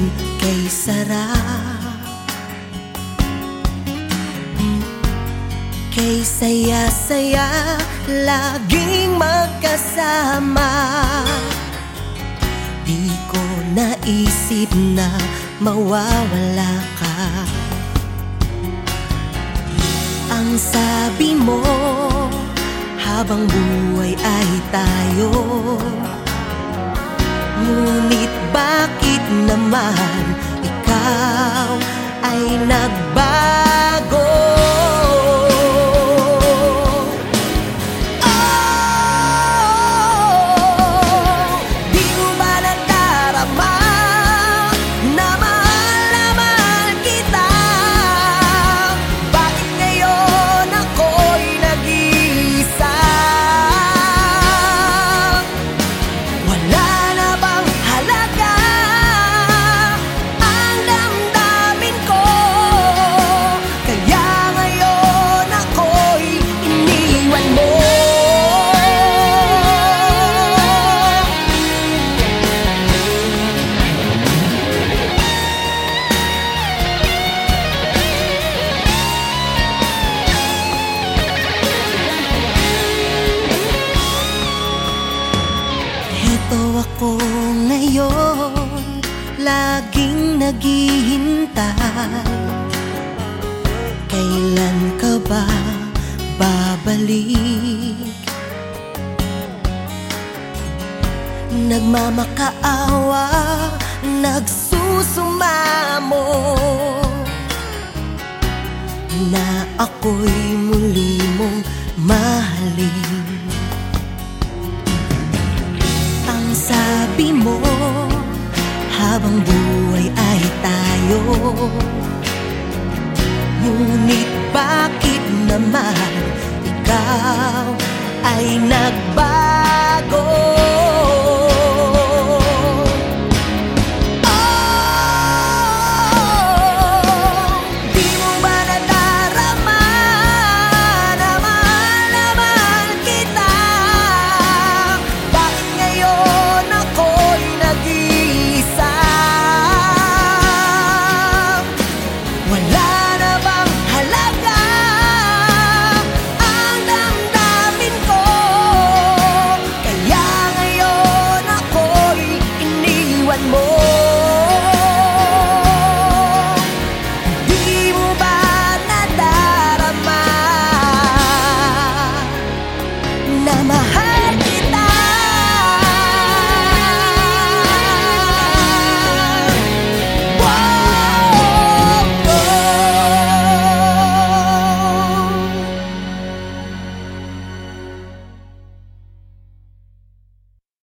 kay sarap, kay saya-saya laging magkasama. Di ko naisip na mawawala ka. Ang sabi mo, habang buhay ay tayo. Ngunit bakit naman ikaw ay nagbago? Ito ako ngayon, laging naghihintay. Kailan ka ba babalik? Nagmamakaawa, nagsusumamo na ako'y muli mong mahalin. Sabi mo, habang buhay ay tayo. Ngunit bakit naman ikaw ay nagbago?